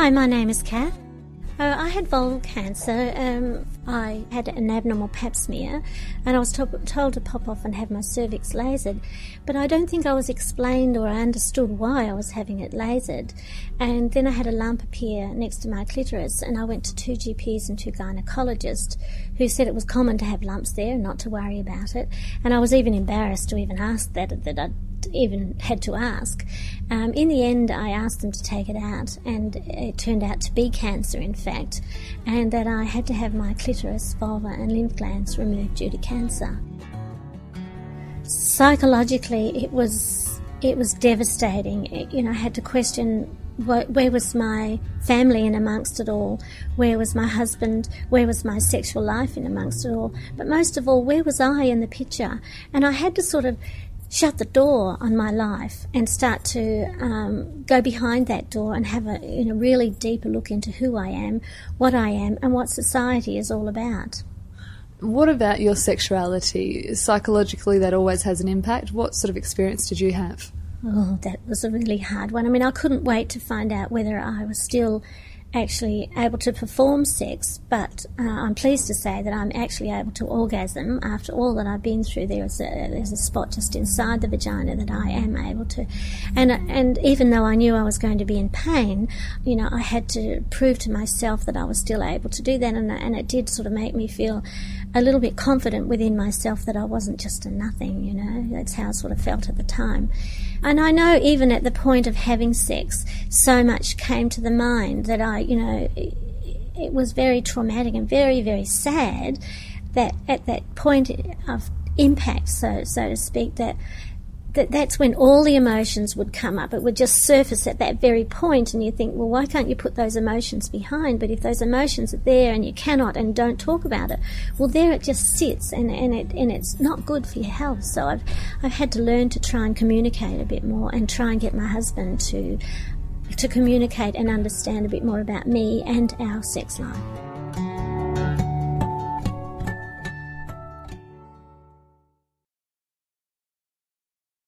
Hi, my name is Kath. I had vulval cancer. I had an abnormal pap smear and I was told to pop off and have my cervix lasered, but I don't think I was explained or I understood why I was having it lasered. And then I had a lump appear next to my clitoris, and I went to 2 GPs and 2 gynecologists who said it was common to have lumps there and not to worry about it. And I was even embarrassed to even ask that I even had to ask. In the end, I asked them to take it out, and it turned out to be cancer, in fact, and that I had to have my clitoris, vulva and lymph glands removed due to cancer. Psychologically, it was devastating. I had to question where was my family in amongst it all, where was my husband, where was my sexual life in amongst it all, but most of all, where was I in the picture? And I had to sort of shut the door on my life and start to go behind that door and have a really deeper look into who I am, and what society is all about. What about your sexuality? Psychologically, that always has an impact. What sort of experience did you have? Oh, that was a really hard one. I mean, I couldn't wait to find out whether I was still actually able to perform sex, but I'm pleased to say that I'm actually able to orgasm. After all that I've been through, there's a spot just inside the vagina that I am able to, and even though I knew I was going to be in pain, I had to prove to myself that I was still able to do that, and it did sort of make me feel a little bit confident within myself that I wasn't just a nothing. That's how I sort of felt at the time. And I know even at the point of having sex, so much came to the mind that it was very traumatic and very, very sad that at that point of impact, so to speak, that's when all the emotions would come up. It would just surface at that very point, and you think, well, why can't you put those emotions behind? But if those emotions are there and you cannot and don't talk about it, well, there it just sits, and it's not good for your health. So I've had to learn to try and communicate a bit more and try and get my husband to communicate and understand a bit more about me and our sex life.